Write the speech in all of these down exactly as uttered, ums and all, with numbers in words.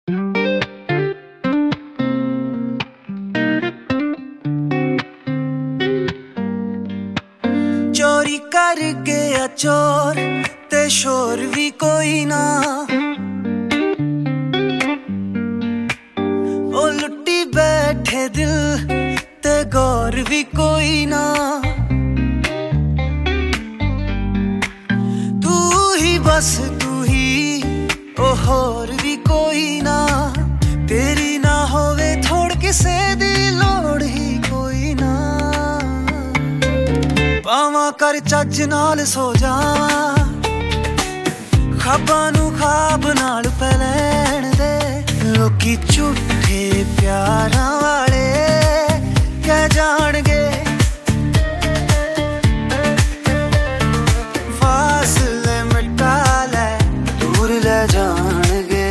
चोरी कर गया चोर ते शोर भी कोई ना, ओ लुटी बैठे दिल ते गौर भी कोई ना। तू ही बस तू ही ओ होर भी कोई ना, तेरी ना होवे थोड़ किसे दी लोड़ ही कोई ना। पावां कर चज नाल सो जावां, ख्वाबां नू ख्वाब नाल पै लैण दे। लोकी झूठे प्यारां वाले कह जाणगे, फासले मिटा लै दूर ले जाणगे।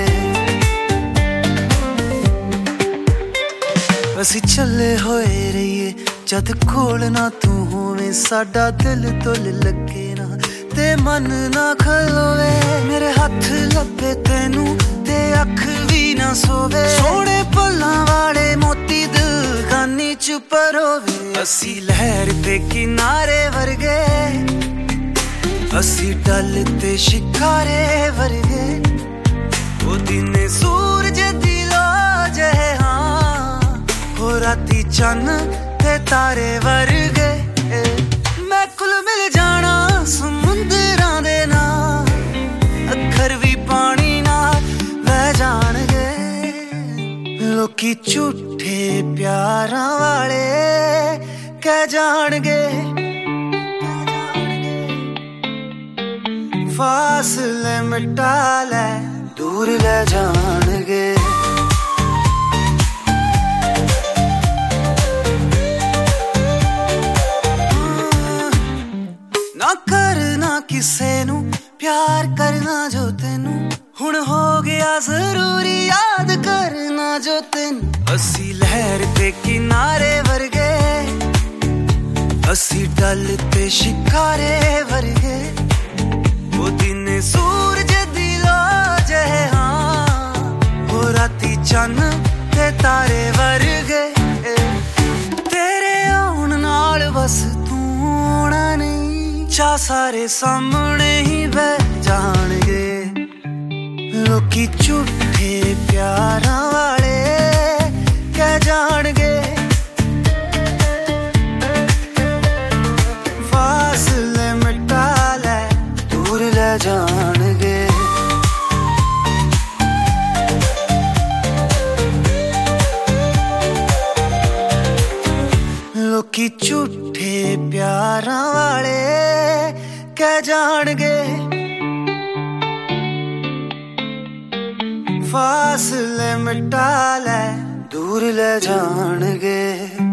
असीं चले होए रहीए जद कोल ना तू होवे, साडा दिल तुल लगे ना ते मन ना खलोवे। मेरे हथ लभे तेनू ते अख भी ना सोवे, सोने पल्लां वाले मोती दिल खानी च परोवे। असी लहर ते किनारे वर्गे, असी डल ते शिकारे वर्गे, ओ दिन सूरज दी लो जहे हाँ, हो राती चन्न ते तारे वर्गे। मैं कुल मिल जाना समुंदरां दे नाल, अखर भी पानी नाल वह जाणगे। लोकी झूठे प्यारां वाले कह जाणगे, फासले मिटा लै दूर ले जाणगे। ना करना किसे नू प्यार करना जो तेनू, हुण हो गया जरूरी याद करना जो तेनू। असी लहर ते किनारे वर्गे, असी डल ते शिकारे वर्गे, वो दिन सूरज दी लो जहे हाँ, हो राती चन्न ते तारे वर्गे। तेरे आउण नाल बस तू आउणा नहीं, चा सारे सामने ही बह जाणगे। लोकी झूठे प्यारां वाले कह जाणगे, फासले मिटा लै दूर ले जाणगे। लोकी झूठे प्यारां वाले कह जाणगे, फासले मिटा लै दूर ले जाणगे।